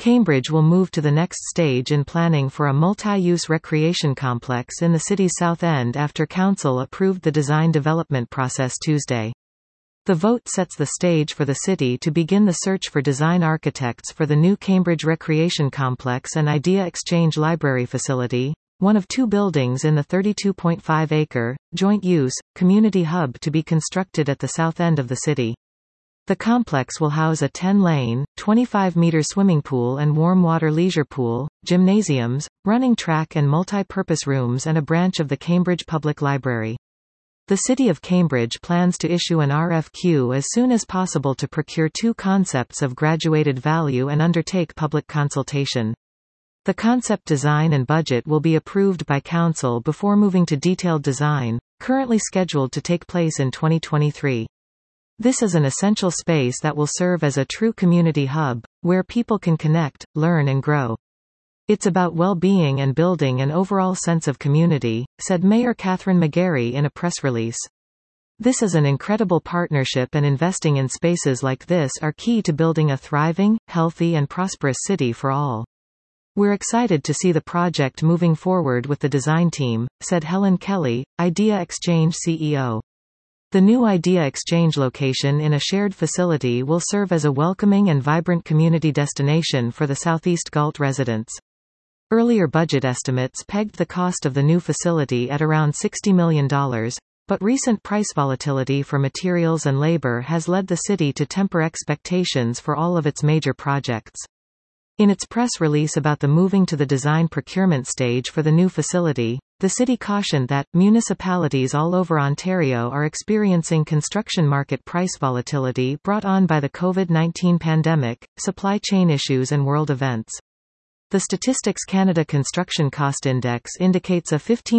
Cambridge will move to the next stage in planning for a multi-use recreation complex in the city's South End after Council approved the design development process Tuesday. The vote sets the stage for the city to begin the search for design architects for the new Cambridge Recreation Complex and Idea Exchange Library facility, one of two buildings in the 32.5-acre, joint-use, community hub to be constructed at the south end of the city. The complex will house a 10-lane, 25-meter swimming pool and warm water leisure pool, gymnasiums, running track and multi-purpose rooms and a branch of the Cambridge Public Library. The City of Cambridge plans to issue an RFQ as soon as possible to procure two concepts of graduated value and undertake public consultation. The concept design and budget will be approved by Council before moving to detailed design, currently scheduled to take place in 2023. This is an essential space that will serve as a true community hub, where people can connect, learn and grow. It's about well-being and building an overall sense of community, said Mayor Catherine McGarry in a press release. This is an incredible partnership and investing in spaces like this are key to building a thriving, healthy and prosperous city for all. We're excited to see the project moving forward with the design team, said Helen Kelly, Idea Exchange CEO. The new Idea Exchange location in a shared facility will serve as a welcoming and vibrant community destination for the Southeast Galt residents. Earlier budget estimates pegged the cost of the new facility at around $60 million, but recent price volatility for materials and labor has led the city to temper expectations for all of its major projects. In its press release about the moving to the design procurement stage for the new facility, the city cautioned that municipalities all over Ontario are experiencing construction market price volatility brought on by the COVID-19 pandemic, supply chain issues and world events. The Statistics Canada Construction Cost Index indicates a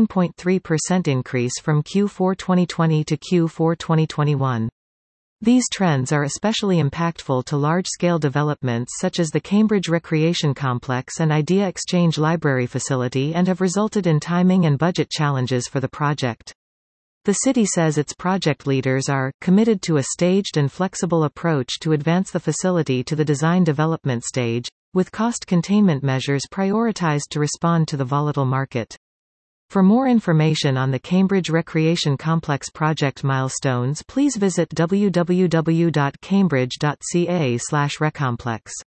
15.3% increase from Q4 2020 to Q4 2021. These trends are especially impactful to large-scale developments such as the Cambridge Recreation Complex and Idea Exchange Library facility and have resulted in timing and budget challenges for the project. The city says its project leaders are committed to a staged and flexible approach to advance the facility to the design development stage, with cost containment measures prioritized to respond to the volatile market. For more information on the Cambridge Recreation Complex project milestones, please visit www.cambridge.ca/recomplex.